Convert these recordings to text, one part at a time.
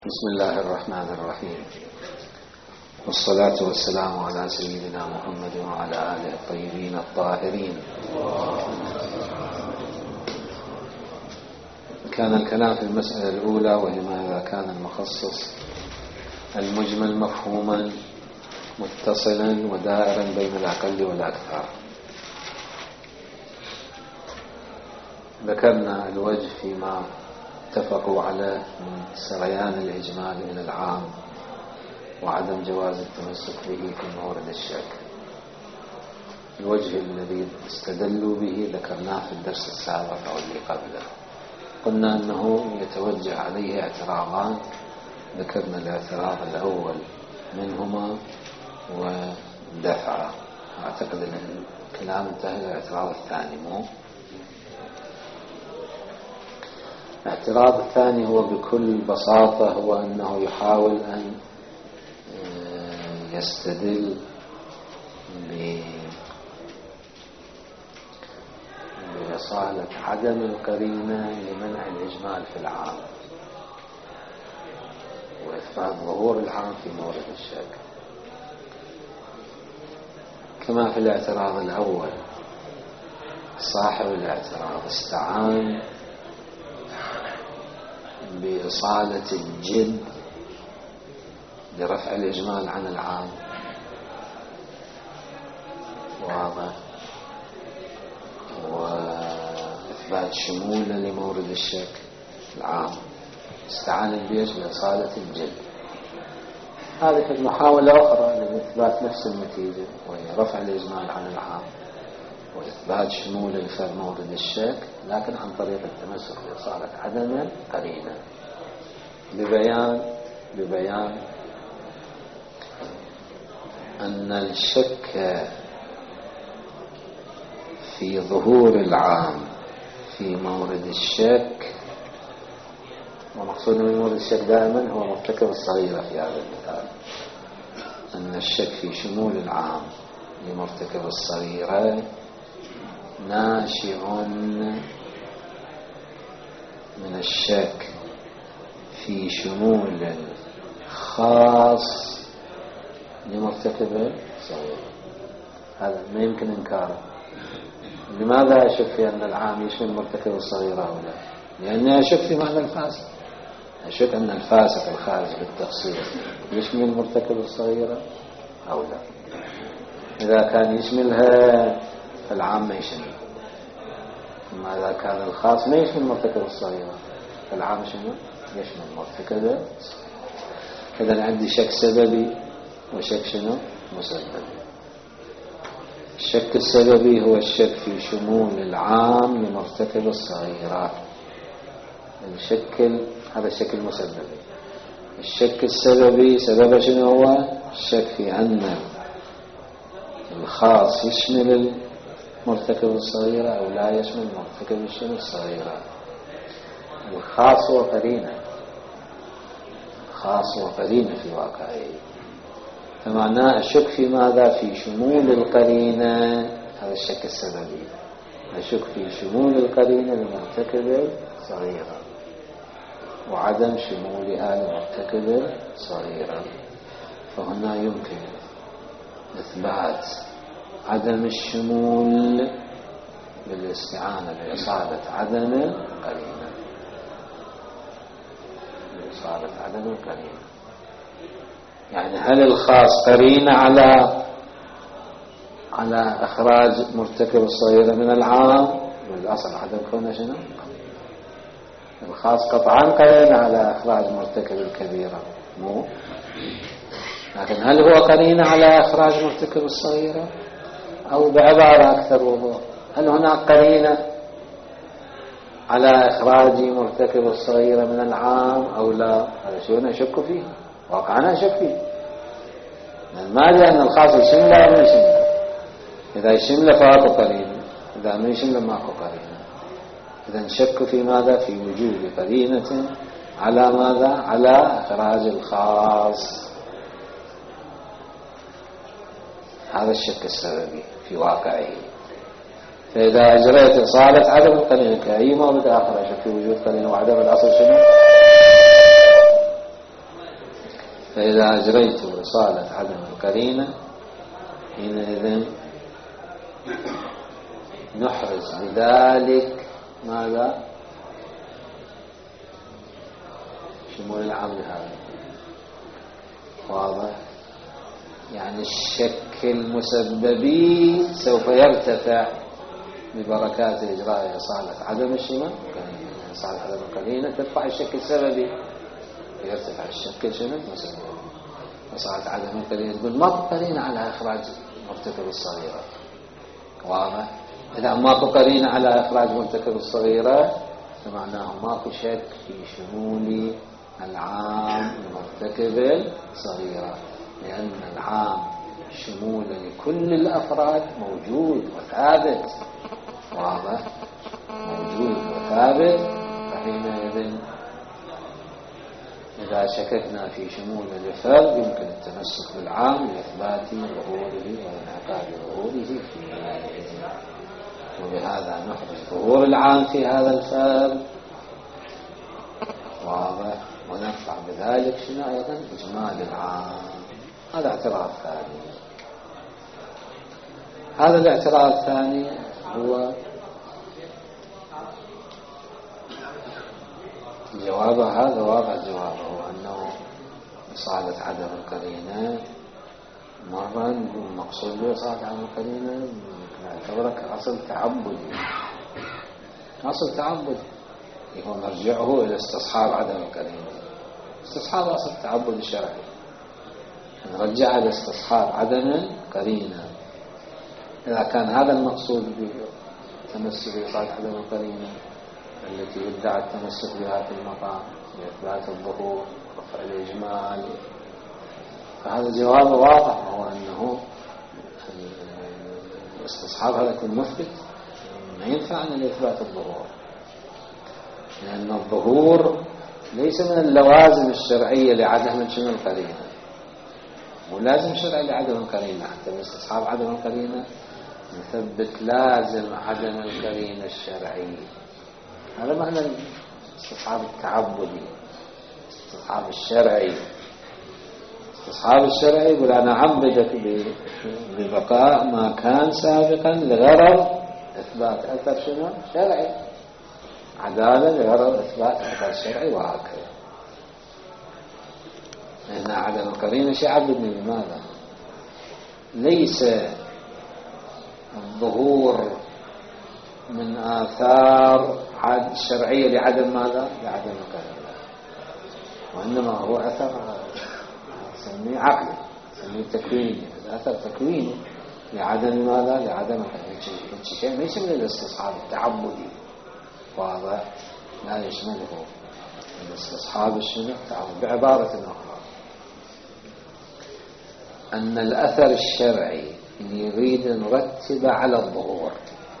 بسم الله الرحمن الرحيم، والصلاة والسلام على سيدنا محمد وعلى آله الطيبين الطاهرين. كان الكلام في المسألة الأولى، ولماذا كان المخصص المجمل مفهوما متصلا ودائرا بين الأقل والأكثر. ذكرنا الوجه فيما اتفقوا عليه من سريان الإجمال إلى العام وعدم جواز التمسك به في مورد الشك. الوجه الذي استدلوا به ذكرناه في الدرس السابق أو اللي قبله. قلنا أنه يتوجه عليه اعتراضان، ذكرنا الاعتراض الأول منهما ودفعه. أعتقد أن الكلام انتهى. الاعتراض الثاني الاعتراض الثاني هو بكل بساطة هو أنه يحاول أن يستدل بإصالة عدم القرينة لمنع الإجمال في العام وإثبات ظهور العام في مورد الشك. كما في الاعتراض الأول، صاحب الاعتراض استعان بإصالة الجد لرفع الإجمال عن العام، واضح، وإثبات شموله لمورد الشك العام. استعان بيش بإصالة الجد. هذه المحاولة أخرى لإثبات نفس النتيجة، وهي رفع الإجمال عن العام وإثبات شموله لفرع مورد الشك، لكن عن طريق التمسك بإصالة عدم قرينة، ببيان أن الشك في ظهور العام في مورد الشك، ومقصود من مورد الشك دائما هو مرتكب الصغيرة في هذا المثال، أن الشك في شمول العام لمرتكب الصغيرة ناشئ من الشك في شمول خاص لمرتكب صغير. هذا ما يمكن إنكاره. لماذا أشك في أن العام يشمل مرتكب الصغيرة أو لا؟ لأني أشك في معنى الفاسق. أشك أن الفاسق الخارج بالتفصيل يشمل مرتكب الصغيرة أو لا. إذا كان يشملها فالعام ما يشمل، أما إذا كان الخاص ما يشمل مرتكب الصغيرة فالعام شنو؟ يشمل مرتكب. إذن عندي شك سببي وشك شنو؟ مسببي. الشك السببي هو الشك في شمول العام لمرتكب الصغيرة. هذا الشك المسببي. الشك السببي سبب شنو هو؟ الشك في أن الخاص يشمل مرتكب الصغيرة أو لا يشمل مرتكب الصغيرة. الخاص وقرينة، خاص وقرينة في واقعه، فمعناه الشك في ماذا؟ في شمول القرينة. هذا الشك السببي، الشك في شمول القرينة لمرتكب صغيرة وعدم شمولها لمرتكب صغيرة. فهنا يمكن إثبات عدم الشمول بالاستعانة بإصالة عدم القرينة، بإصالة عدم القرينة. يعني هل الخاص قرينة على إخراج مرتكب الصغيرة من العام؟ والأصل عدم كونه شنو؟ الخاص قطعا قرينة على إخراج مرتكب الكبيرة، مو؟ لكن هل هو قرينة على إخراج مرتكب الصغيرة؟ أو بعبارة أكثر وضوح، هل هناك قرينة على إخراج مرتكب الصغيرة من العام أو لا؟ هذا شيء نشك فيه، واقعا نشك فيه. ما لأن الخاص يشمل أو ما يشمل. إذا يشمل فاكو قرينة، إذا ما يشمل ماكو قرينة. إذا نشك في ماذا؟ في وجود قرينة على ماذا؟ على إخراج الخاص. هذا الشك السببي في واقعه. فإذا أجريت إصالة عدم القرينة كأي ما بدأ آخر أشك في وجود قرينة وعدم الأصل شنو؟ فإذا أجريت إصالة عدم القرينة حينئذ نحرز بذلك ماذا؟ شمول العام لهذا. واضح؟ يعني الشك المسببي سوف يرتفع ببركات إجراء إصالة عدم الشمال، إصالة عدم القرينة ترفع الشك السببي، يرتفع الشك المسببي. إصالة عدم القرينة تقول ما قرينة على إخراج مرتكب الصغيرة. واضح؟ إذا ماكو قرينة على إخراج مرتكب الصغيرة فمعناه ماكو شك في شمول العام لمرتكب الصغيرة، لأن العام شمول لكل الأفراد موجود وثابت. واضح؟ موجود وثابت. فحينئذ إذا شككنا في شمول الفرد يمكن التمسك بالعام لإثبات ظهوره وانعقاد ظهوره فيه، وبهذا نحرز ظهور العام في هذا الفرد. واضح؟ ونرفع بذلك شنو أيضا؟ إجمال العام. هذا اعتراف ثاني. هذا الاعتراف الثاني هو جوابه. هذا واضح جوابه أنه إصالة عدم القرينة مرة المقصود بإصالة عدم القرينة نعتبره كأصل تعبدي. أصل تعبدي هو مرجعه إلى استصحاب عدم القرينة. استصحاب أصل التعبد الشرعي، نرجع إلى استصحاب عدم القرينة. إذا كان هذا المقصود بالتمسك بإصالة عدم القرينة التي يدعى التمسك بها في المقام لإثبات الظهور ورفع الإجمال، فهذا جواب واضح، وهو أنه الاستصحاب هذا يكون مثبت، ما ينفعنا لإثبات الظهور، لأن الظهور ليس من اللوازم الشرعية لعدم القرينة، ولازم شرعي لعدم القرينة. حتى باستصحاب عدم القرينة نثبت لازم عدم القرينة الشرعي. هذا معنى الاستصحاب التعبدي. الاستصحاب الشرعي، الاستصحاب الشرعي يقول أنا عبدك ببقاء ما كان سابقا لغرض إثبات أثر شنو؟ شرعي. عدالة لغرض إثبات أثر شرعي، وهكذا. هنا عدم القرينة شيء عبدني. لماذا؟ ليس الظهور من آثار شرعية لعدم ماذا؟ لعدم القرينة، وإنما هو أثر نسميه عقلي، نسميه تكويني. أثر تكويني لعدم ماذا؟ لعدم القرينة. شيء ما يشمل الاستصحاب التعبدي. واضح؟ لا يشمله الاستصحاب الشنو؟ بعبارة أخرى أن الأثر الشرعي اللي يريد نرتب على الظهور،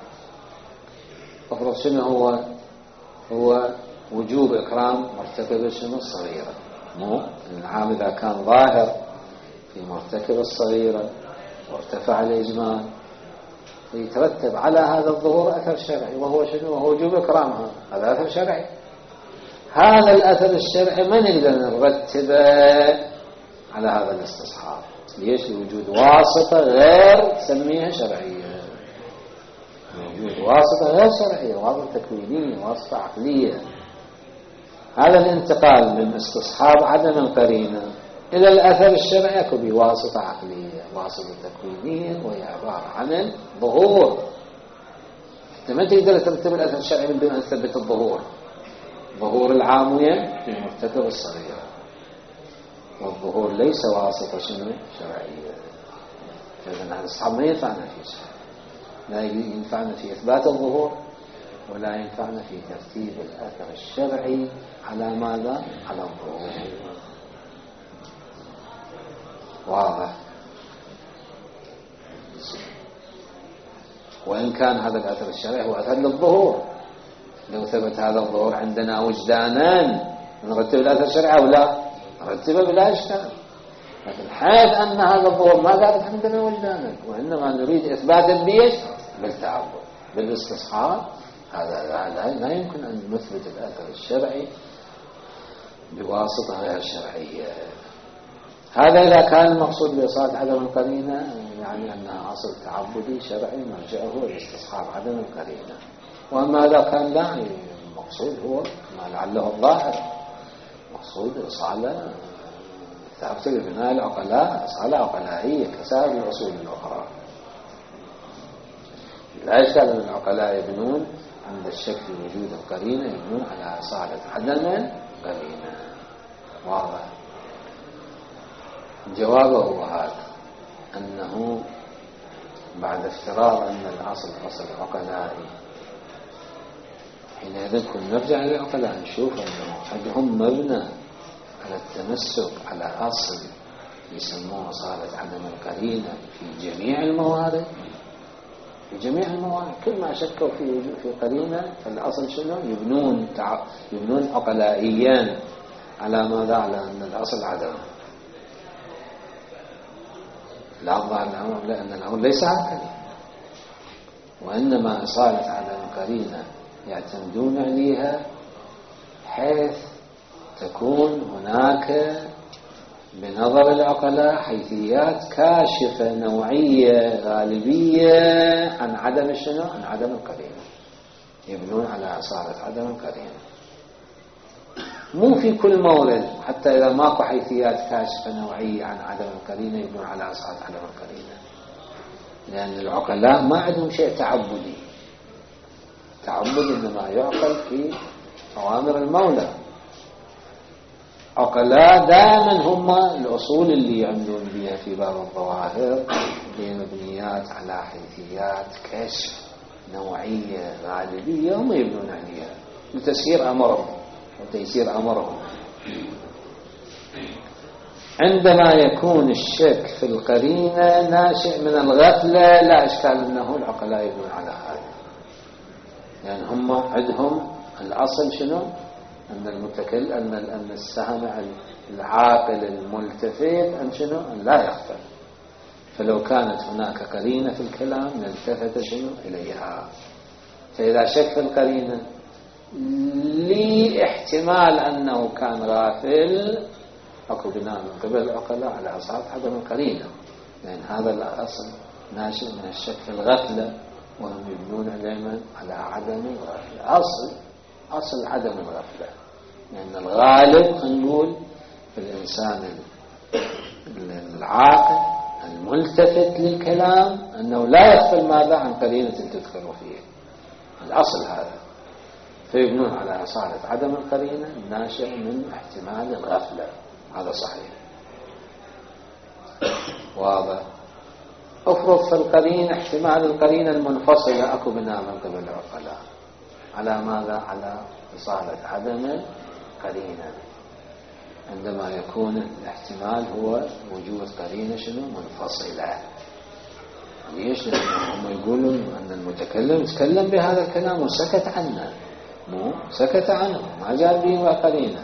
أفرض شنو هو وجوب إكرام مرتكب شنو؟ الصغيرة. مو العام إذا كان ظاهر في مرتكب الصغيرة وارتفع الإجمال يترتب على هذا الظهور أثر شرعي، وهو شنو؟ وهو وجوب إكرامها. هذا أثر شرعي. هذا الأثر الشرعي ما نقدر نرتبه على هذا الاستصحاب. ليش؟ لوجود واسطة غير تسميها شرعية، وجود واسطة غير شرعية، واسطة تكوينية، واسطة عقلية. هذا الانتقال من استصحاب عدم القرينة إلى الأثر الشرعي يكون بواسطة عقلية، واسطة تكوينية، وهي عبارة عن الظهور. أنت ما تقدر ترتب الأثر الشرعي من دون أن تثبت الظهور. ظهور العامية في مرتكب الصغيرة، والظهور ليس واسطة شنو؟ شرعية. فإذن هذا الصحاب ما ينفعنا في شيء، لا ينفعنا في إثبات الظهور، ولا ينفعنا في ترتيب الأثر الشرعي على ماذا؟ على الظهور. واضح؟ وإن كان هذا الأثر الشرعي هو أثر للظهور، لو ثبت هذا الظهور عندنا وجدانا نرتب الأثر الشرعي أو لا؟ نرتبه بلا إشكال. لكن حيث أن هذا الظهور ما ثبت عندنا وجدانا، وإنما نريد إثباتا بيش؟ بالتعبد، بالاستصحاب. هذا لا يمكن أن نثبت الأثر الشرعي بواسطة غير شرعية. هذا إذا كان المقصود بإصالة عدم القرينة يعني أنها أصل تعبدي شرعي مرجعه لاستصحاب عدم القرينة. وأما إذا كان لا، المقصود هو ما لعله الظاهر، مقصود إصالة ثابتة ببناء العقلاء، إصالة عقلائية كسائر الأصول الأخرى. لا يشكل أن العقلاء يبنون عند الشك في وجود القرينة، يبنون على إصالة عدم القرينة. واضح؟ جوابه هذا أنه بعد افتراض أن الأصل أصل عقلائي، حينئذ كنا نرجع للعقلاء نشوف أنه عندهم مبنى على التمسك على أصل يسموه أصالة عدم القرينة في جميع الموارد. في جميع الموارد كل ما شكوا في قرينة فالأصل شنو؟ يبنون عقلائيا على ماذا؟ على أن الأصل عدم. لا الظاهر الأمر لأن الأمر ليس هكذا، وإنما إصالة عدم القرينة يعتمدون عليها حيث تكون هناك بنظر العقلاء حيثيات كاشفة نوعية غالبية عن عدم شنو؟ عن عدم القرينة. يبنون على إصالة عدم القرينة، مو في كل مورد، حتى إذا ماكو حيثيات كاشفة نوعية عن عدم القرينة يبنون على إصالة عدم القرينة، لأن العقلاء ما عندهم شيء تعبدي. تعبد إنما يعقل في أوامر المولى. عقلاء دائما هم الأصول اللي يعملون بها في باب الظواهر هي مبنيات على حيثيات كشف نوعية غالبية هم يبنون عليها لتسيير أمرهم وتيسير أمرهم. عندما يكون الشك في القرينة ناشئ من الغفلة لا إشكال أنه العقلاء يبنون على هذا، يعني هم عندهم الأصل شنو؟ أن المتكلم أن السامع العاقل الملتفت أن شنو؟ أن لا يغفل. فلو كانت هناك قرينة في الكلام نلتفت شنو؟ إليها. فإذا شك في القرينة لي احتمال أنه كان غافل أكو بناء من قبل العقلاء على أصالة عدم القرينة، لأن هذا الأصل ناشئ من الشك في الغفلة، وهم يبنون دائما على عدم الغفلة. أصل عدم الغفلة، لأن الغالب نقول في الإنسان العاقل الملتفت للكلام أنه لا يغفل ماذا؟ عن قرينة تدخل فيه. الأصل هذا، فيبنون على أصالة عدم القرينة الناشئ من احتمال الغفلة. هذا صحيح. واضح؟ افرض في القرينة احتمال القرينة المنفصلة أكو بناء من قبل العقلاء على ماذا؟ على إصالة عدم القرينة، عندما يكون الاحتمال هو وجود قرينة شنو؟ منفصلة. ليش؟ لأنهم يقولون أن المتكلم تكلم بهذا الكلام وسكت عنه، مو سكت عنه ما جاء به قرينة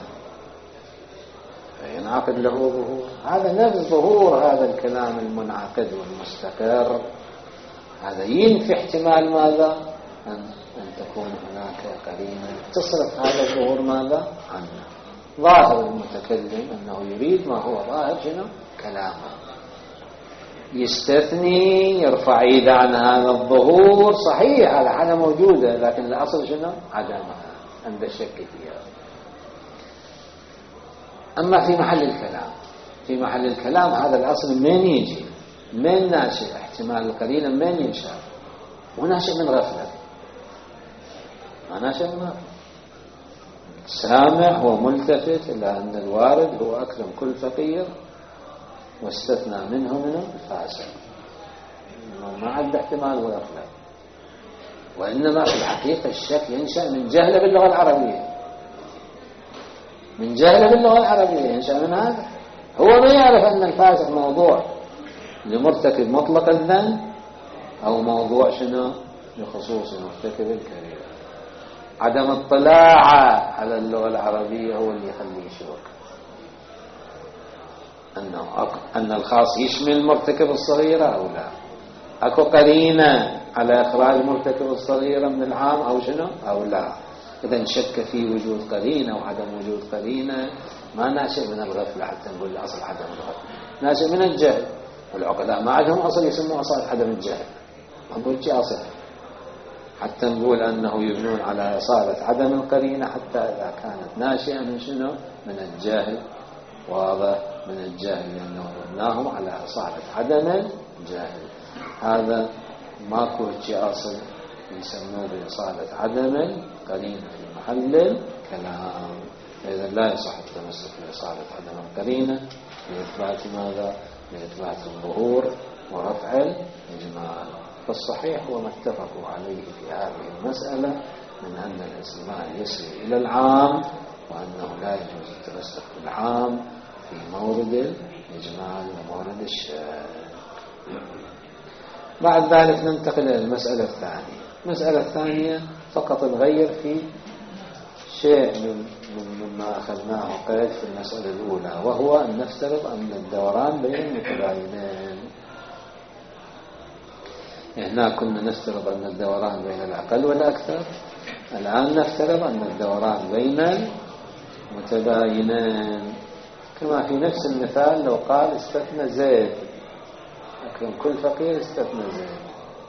فينعقد له ظهور. هذا نفس ظهور هذا الكلام المنعقد والمستقر، هذا ينفي احتمال ماذا؟ أن تكون هناك قرينة تصرف هذا الظهور ماذا؟ عنه. ظاهر المتكلم أنه يريد ما هو ظاهر شنو؟ كلامه، يستثني يرفع إيده عن هذا الظهور. صحيح هذا حاجة موجودة، لكن الأصل شنو؟ عدمها عند الشك فيها. أما في محل الكلام، في محل الكلام هذا الأصل من يجي؟ من ناشئ احتمال القرينة من ينشأ؟ وناشئ من غفلة، ما ناشئ من غفلة. السامع هو ملتفت إلى أن الوارد هو أكرم كل فقير واستثنى منه الفاسق، ما عد احتمال الغفلة. وإنما في الحقيقة الشك ينشأ من جهل باللغة العربية، من جهل باللغة العربية ينشأ من هذا. هو ما يعرف أن الفاسق موضوع لمرتكب مطلق الذنب أو موضوع شنو؟ لخصوص مرتكب الكبيرة. عدم اطلاع على اللغة العربية هو اللي يخليه يشك أن الخاص يشمل مرتكب الصغيرة أو لا. أكو قرينة على إخراج مرتكب الصغيرة من العام أو شنو أو لا. إذا شك في وجود قرينة وعدم وجود قرينة ما ناشئ من الغفلة حتى نقول الأصل عدم الغفلة، ناشئ من الجهل. والعقلاء ما عندهم أصل يسموه أصل عدم الجهل، ما نقول شيء أصل حتى نقول أنه يبنون على إصالة عدم القرينة حتى إذا كانت ناشئة من شنو؟ من الجهل. واضح؟ من الجهل، لأنه بناهم على إصالة عدم الجهل. هذا ماكو شيء أصل يسموه بإصالة عدم القرينة في محل الكلام. إذا لا يصح التمسك بإصالة عدم القرينة لإثبات ماذا؟ لإثبات الظهور ورفع الإجمال. فالصحيح هو ما اتفقوا عليه في هذه المسألة من أن الإجمال يسري إلى العام، وأنه لا يجوز التمسك بالعام في مورد الإجمال ومورد الشاذ. بعد ذلك ننتقل إلى المسألة الثانية. المسألة الثانية فقط نغير في شيء مما أخذناه قيد في المسألة الأولى، وهو أن نفترض أن الدوران بين المتباينين. هنا كنا نفترض أن الدوران بين الأقل والأكثر، الآن نفترض أن الدوران بين المتباينين، كما في نفس المثال لو قال استثنى زيد، لكن كل فقير استثنى زيد.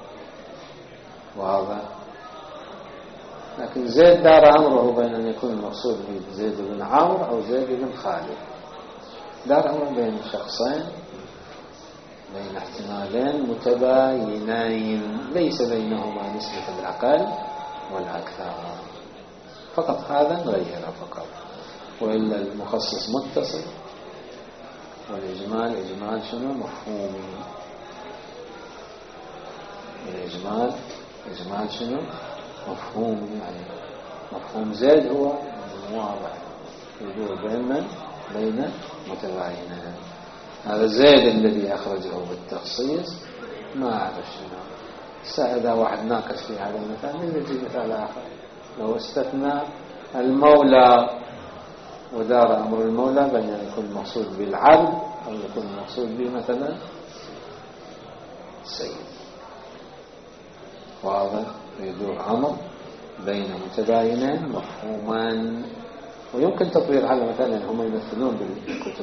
واضح؟ لكن زيد دار أمره بين أن يكون المقصود به زيد بن عمرو أو زيد بن خالد. دار أمره بين شخصين، بين احتمالين متباينين ليس بينهما نسبة الأقل والأكثر. فقط هذا نغيره فقط. وإلا المخصص متصل والإجمال إجمال شنو؟ مفهومي. الإجمال إجمال شنو؟ مفهومي، يعني مفهوم زيد هو واضح يدور بين متباينين. هذا زيد الذي أخرجه بالتخصيص ما أعرف شنو. إذا واحد ناقش في هذا المثال نجي مثال آخر، لو استثنى المولى ودار أمر المولى بين أن يكون المقصود بالعبد أو يكون المقصود به مثلا السيد. واضح؟ يدور أمر بين متباينين مفهوما. ويمكن تطبيق على مثلا هم يمثلون بالكتب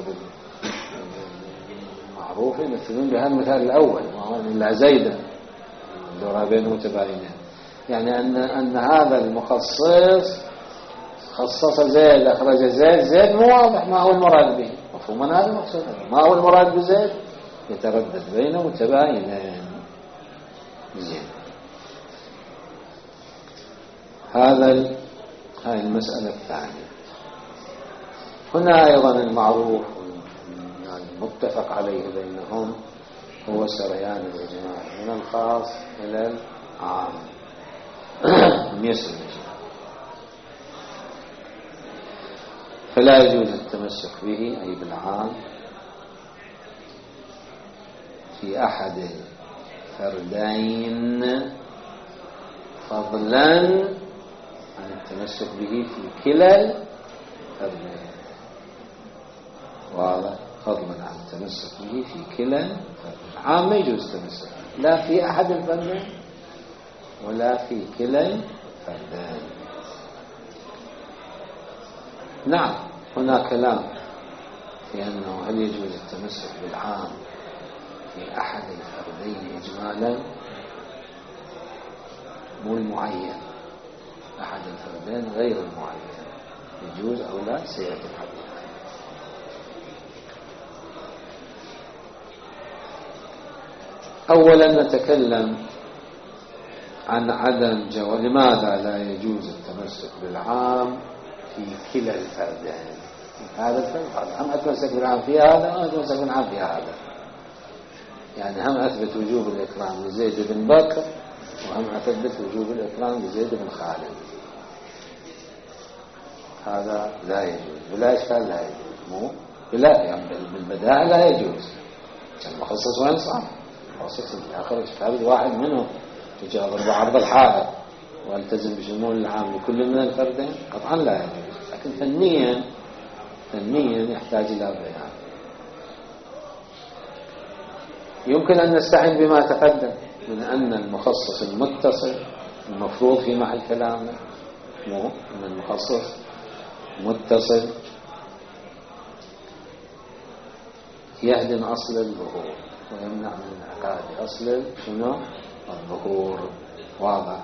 المعروفة، يمثلون بهذا المثال الأول، وهو إلا زيدا دورها بين متباينين، يعني أن هذا المخصص خصص زيد أخرج زيد، زيد مو واضح ما هو المراد به، مفهوما هذا مقصود. ما هو المراد بزيد؟ يتردد بين متباينين. زين، هاي المسألة الثانية. هنا أيضا المعروف المتفق عليه بينهم هو سريان الإجماع من الخاص إلى العام. يسر الإجماع فلا يجوز التمسك به أي بالعام في أحد الفردين فضلا عن التمسك به في كلا الفردين. واضح؟ فضلا عن التمسك به في كلا الفردين. عام ما يجوز التمسك لا في أحد الفردين ولا في كلا الفردين. نعم، هنا كلام في أنه هل يجوز التمسك بالعام في أحد الفردين إجمالا، مو المعين، أحد الفردين غير المعين، يجوز أو لا سيأتي الحديث. أولا نتكلم عن عدم جواز، لماذا لا يجوز التمسك بالعام في كلا الفردين. هذا الفرد هم أتمسك بالعام في هذا وهم أتمسك بالعام في هذا، يعني هم أثبت وجوب الإكرام لزيد بن بكر وهم أثبت وجوب الإكرام لزيد بن خالد. هذا لا يجوز بلا إشكال، لا يجوز، مو بلا يعني بالبداهة لا يجوز. المخصص وين صار؟ المخصص آخر إشكال واحد منهم تجاوز بعرض الحالة والتزم بشمول العام لكل من الفردين، قطعا لا يجوز. لكن فنيا يحتاج إلى بيان. يمكن أن نستعين بما تقدم من أن المخصص المتصل المفروض في محل كلامنا، مو أن المخصص متصل يهدم أصل الظهور ويمنع من انعقاد أصل شنو الظهور. واضح؟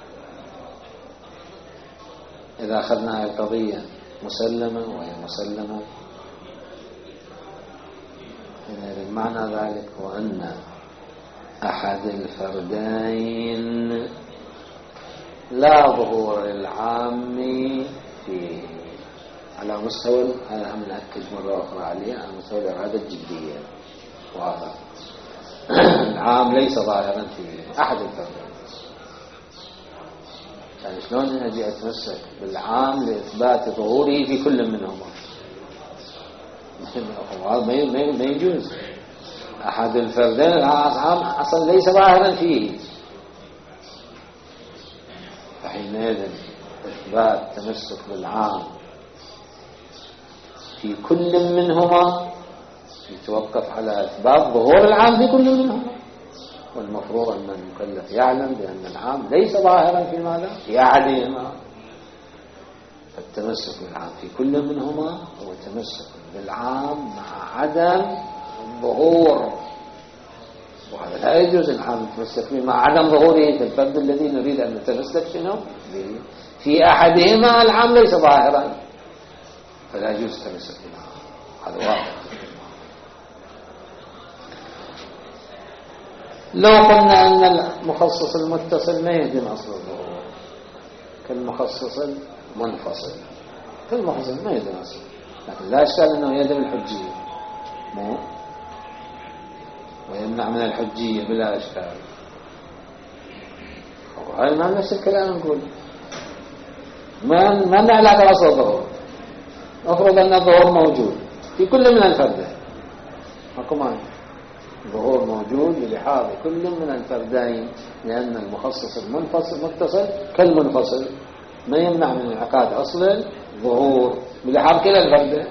إذا أخذنا القضية مسلمة وهي مسلمة، معنى ذلك هو أن أحد الفردين لا ظهور العام فيه على مستوى، هذا هم نأكد مرة أخرى عليه، على مستوى الإرادة الجدية. واضح؟ العام ليس ظاهرا فيه أحد الفردين. يعني شلون أجي أتمسك بالعام لإثبات ظهوره في كل منهما؟ ما يجوز. أحد الفردين العام أصلا ليس ظاهرا فيه، فحينئذ إثبات تمسك بالعام في كل منهما يتوقف على إثبات ظهور العام في كل منهما. والمفروض أن المكلف يعلم بأن العام ليس ظاهرا في ماذا؟ في أحدهما. فالتمسك بالعام في كل منهما هو تمسك بالعام مع عدم الظهور، وهذا لا يجوز. العام نتمسك به مع عدم ظهوره في الفرد الذي نريد أن نتمسك شنو به. في أحدهما العام ليس ظاهرا، فلا يجوز التمسك بالعام. هذا واضح. لو قلنا أن المخصص المتصل ما يهدم أصل الظهور كالمخصص المنفصل، كالمخصص ما يهدم أصل، لكن لا إشكال أنه يهدم الحجية مو ويمنع من الحجية بلا إشكال. وهذا ما نفس الكلام نقول ما نعلق أصل الظهور. أفرض أن الظهور موجود في كل من الفردين، أكو معنى ظهور موجود للحاظ كل من الفردين، لأن المخصص المتصل كالمنفصل ما يمنع من انعقاد أصل الظهور بلحاظ كلا الفردين.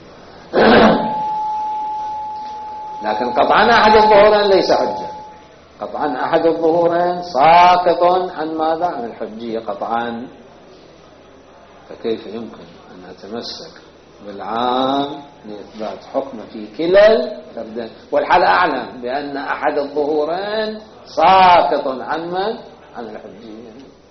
لكن قطعا أحد الظهورين ليس حجة، قطعا أحد الظهورين ساقط عن ماذا؟ عن الحجية قطعا. فكيف يمكن أن أتمسك بالعام لإثبات حكم في كلا الفردين والحال أعلم بأن أحد الظهورين ساقط عن من؟ عن الحجية.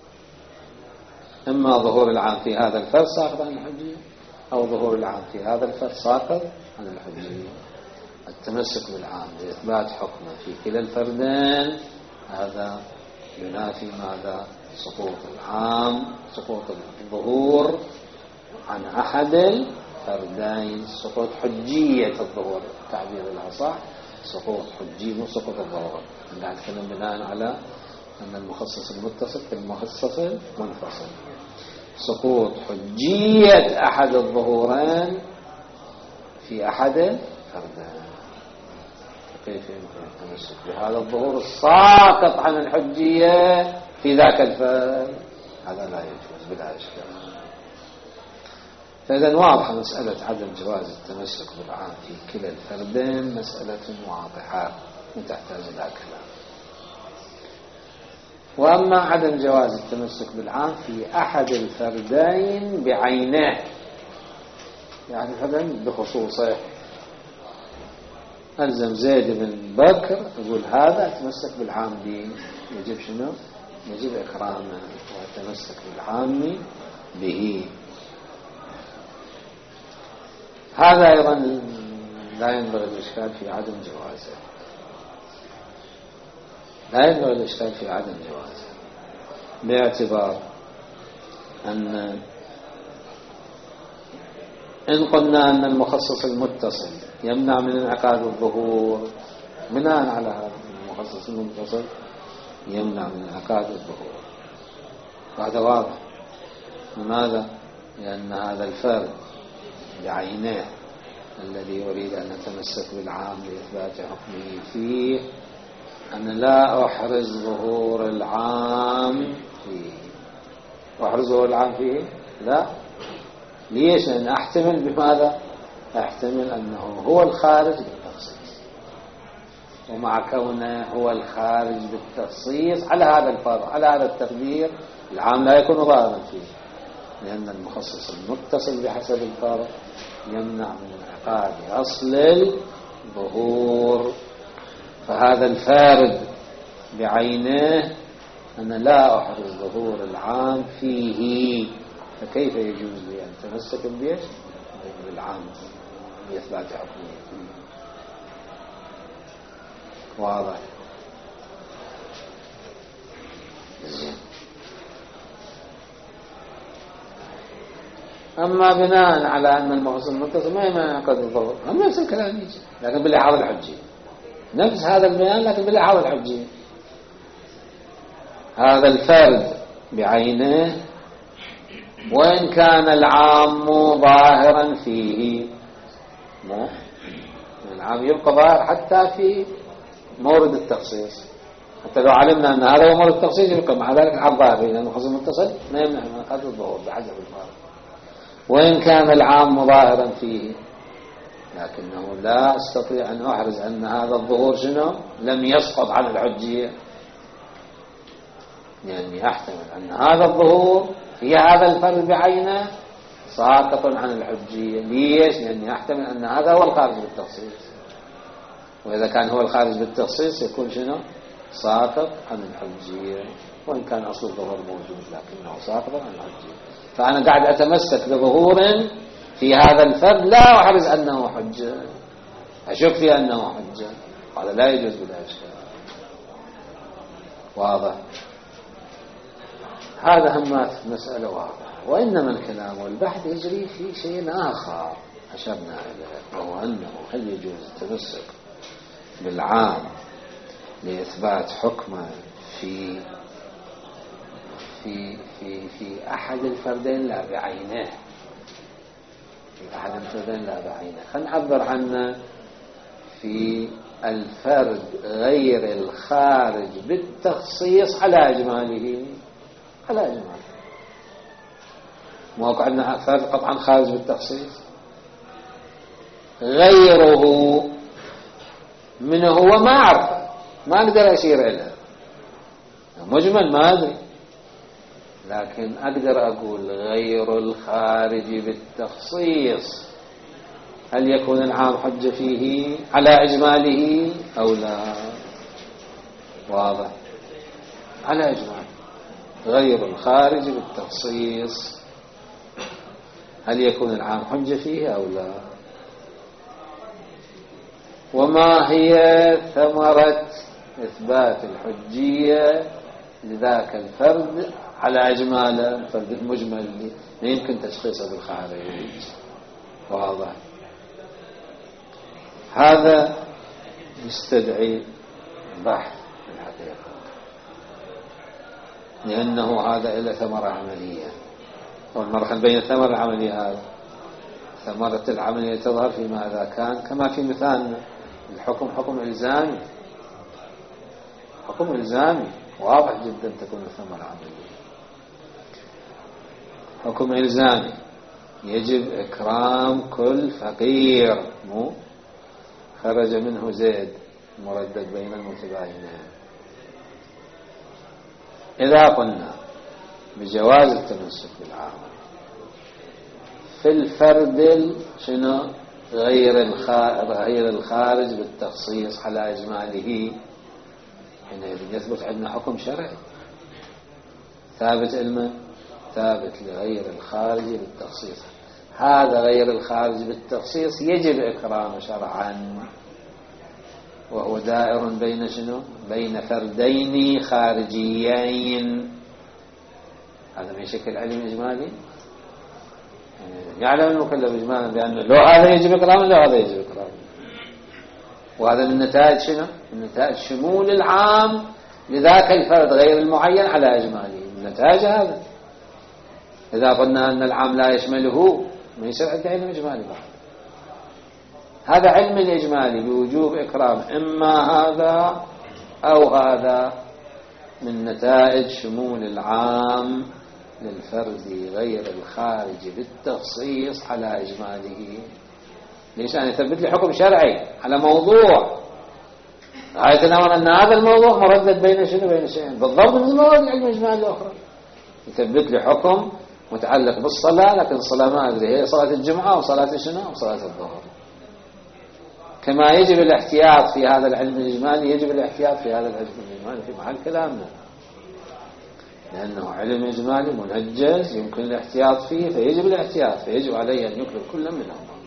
إما ظهور العام في هذا الفرد ساقط عن الحجية، أو ظهور العام في هذا الفرد ساقط عن الحجية. التمسك بالعام لإثبات حكم في كلا الفردين هذا ينافي ماذا؟ سقوط العام، سقوط الظهور عن أحد الفردين، سقوط حجية الظهور، تعبير الأصح سقوط حجية مو سقوط الظهور. عندنا نتكلم بناء على أن المخصص المتصل كالمخصص المنفصل. سقوط حجية أحد الظهورين في أحد الفردين. كيف يمكن التمسك بهذا الظهور الساقط عن الحجية في ذاك الفرد؟ هذا لا يجوز بلا إشكال. فإذا واضحة مسألة عدم جواز التمسك بالعام في كلا الفردين مسألة واضحة وتحتاج إلى كلام. وأما عدم جواز التمسك بالعام في أحد الفردين بعينه، يعني الفردين بخصوصه، ألزم زيد بن بكر يقول هذا أتمسك بالعام به، يجب شنو؟ يجب إكرامه وأتمسك بالعام به. هذا أيضا لا ينبغي الإشكال في عدم جوازه، لا ينبغي الإشكال في عدم جوازه، باعتبار أن إن قلنا أن المخصص المتصل يمنع من انعقاد الظهور، بناء على هذا المخصص المتصل يمنع من انعقاد الظهور، هذا واضح. لماذا؟ لأن هذا الفرد بعينه الذي يريد أن نتمسك بالعام لإثبات حكمه فيه، أنا لا أحرز ظهور العام فيه. أحرز ظهور العام فيه؟ لا. ليش؟ لأن أحتمل بماذا؟ أحتمل أنه هو الخارج بالتخصيص، ومع كونه هو الخارج بالتخصيص على هذا الفرض، على هذا التقدير، العام لا يكون ظاهرا فيه، لأن المخصص المتصل بحسب الفرض يمنع من انعقاد أصل ظهور، فهذا الفارد بعينه أنا لا أحرز ظهور العام فيه، فكيف يجوز لي أن تمسك بيش بالعام بإثبات حكمه فيه؟ واضح؟ زين. أما بناء على أن المحصول المتصل ما ينعقد الظهور، هم نفس الكلام يجي لكن بالإعارة الحجية، نفس هذا البيان لكن بالإعارة الحجية. هذا الفرد بعينه وإن كان العام ظاهرا فيه، العام يبقى ظاهر حتى في مورد التخصيص، حتى لو علمنا أن هذا هو مورد التخصيص يبقى مع ذلك العام ظاهر فيه، لأن المحصول المتصل ما يمنع من انعقاد الظهور بحسب الفارق. وإن كان العام ظاهرا فيه، لكنه لا أستطيع أن أحرز أن هذا الظهور شنو لم يسقط عن الحجية، لأني أحتمل أن هذا الظهور في هذا الفرد بعينه ساقط عن الحجية. ليش؟ لأني أحتمل أن هذا هو الخارج بالتخصيص، وإذا كان هو الخارج بالتخصيص يكون شنو ساقط عن الحجية، وإن كان أصل الظهور موجود لكنه ساقط عن الحجية. فأنا قاعد أتمسك بظهور في هذا الفرد لا أحرز أنه حجة، أشك في أنه حجة، هذا لا يجوز بلا إشكال. واضح؟ هذا همات مسألة واضحة. وإنما الكلام والبحث يجري في شيء آخر أشرنا إليه، وهو أنه هل يجوز التمسك بالعام لإثبات حكمه في في في في أحد الفردين لا بعينه، في أحد الفردين لا بعينه. خلينا نعبر عنه في الفرد غير الخارج بالتخصيص على إجماله، على إجماله. ما عندنا فرد قطعا خارج بالتخصيص، غيره منه هو ما أعرفه، ما أقدر أشير إليه، مجمل ما أدري، لكن أقدر أقول غير الخارج بالتخصيص هل يكون العام حجة فيه على إجماله أو لا؟ واضح؟ على إجماله. غير الخارج بالتخصيص هل يكون العام حجة فيه أو لا؟ وما هي ثمرة إثبات الحجية لذاك الفرد على إجماله، الفرد المجمل اللي لا يمكن تشخيصه بالخارج؟ واضح؟ هذا يستدعي بحث الحقيقة، لأنه هذا إلى ثمرة عملية. والمرة بين الثمرة العملية هذا ثمرة العملية تظهر فيما إذا كان كما في مثال الحكم حكم إلزامي، حكم إلزامي واضح جدا تكون الثمرة عملية. حكم إلزامي يجب إكرام كل فقير، مو خرج منه زيد مردد بين المتباينين. إذا قلنا بجواز التمسك بالعام في الفرد شنو غير الخارج بالتخصيص على إجماله، حينئذ يثبت عندنا حكم شرعي ثابت علمه، ثابت لغير الخارج بالتخصيص. هذا غير الخارج بالتخصيص يجب إكرامه شرعا، وهو دائر بين شنو؟ بين فردين خارجيين. هذا من شكل علم إجمالي، يعلم المكلف إجمالا بأنه لو هذا يجب إكرامه لو هذا يجب إكرامه. وهذا من نتائج شنو؟ من نتائج شمول العام لذاك الفرد غير المعين على إجماله، من نتائج هذا. إذا قلنا أن العام لا يشمله ما يصير عندنا علم إجمالي بعد. هذا علم الإجمالي بوجوب إكرام إما هذا أو هذا من نتائج شمول العام للفرد غير الخارج بالتخصيص على إجماله. ليش؟ أن يثبت لي حكم شرعي على موضوع غاية الأمر أن هذا الموضوع مردد بين شنو؟ بين شيئين بالضبط من المواد العلم الإجمالي الأخرى. يثبت لي حكم متعلق بالصلاة، لكن الصلاة ما أدري هي صلاة الجمعة أو صلاة شنو أو صلاة الظهر. كما يجب الاحتياط في هذا العلم الإجمالي يجب الاحتياط في هذا العلم الإجمالي في محل كلامنا، لأنه علم إجمالي منجز يمكن الاحتياط فيه فيجب الاحتياط، فيجب عليه أن يكمل كل منهما.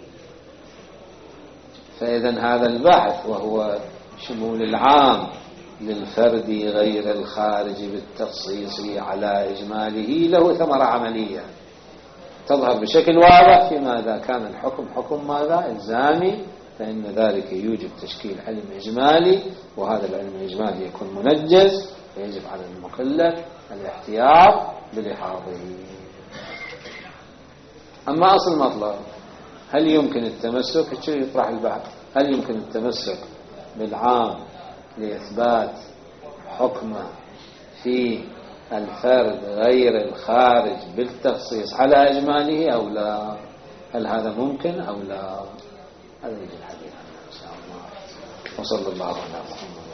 فإذا هذا البحث وهو شمول العام للفرد غير الخارج بالتخصيص على إجماله له ثمرة عملية تظهر بشكل واضح في ماذا كان الحكم حكم ماذا إلزامي، فإن ذلك يوجب تشكيل علم إجمالي، وهذا العلم الإجمالي يكون منجز، فيجب على المكلف الاحتياط بلحاظه. أما أصل مطلب، هل يمكن التمسك يطرح البحث، هل يمكن التمسك بالعام لإثبات حكمه في الفرد غير الخارج بالتخصيص على إجماله أو لا؟ هل هذا ممكن أو لا؟ هذا يجب الحديث عنه إن شاء الله. وصلى الله على محمد.